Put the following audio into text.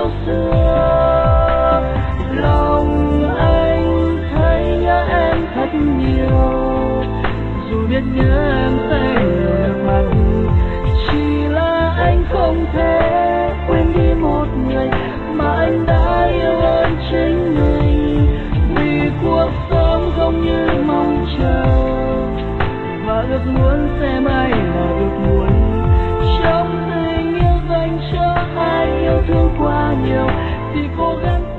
xưa. Lòng anh thấy nhớ em thật nhiều, dù biết nhớ em sẽ được mặt, chỉ là anh không thể quên đi một người mà anh đã yêu hơn chính mình. Vì cuộc sống không như mong chờ, và ước muốn sẽ mãi là ước muốn. Trong tình yêu dành cho ai yêu thương quá nhiều thì cố gắng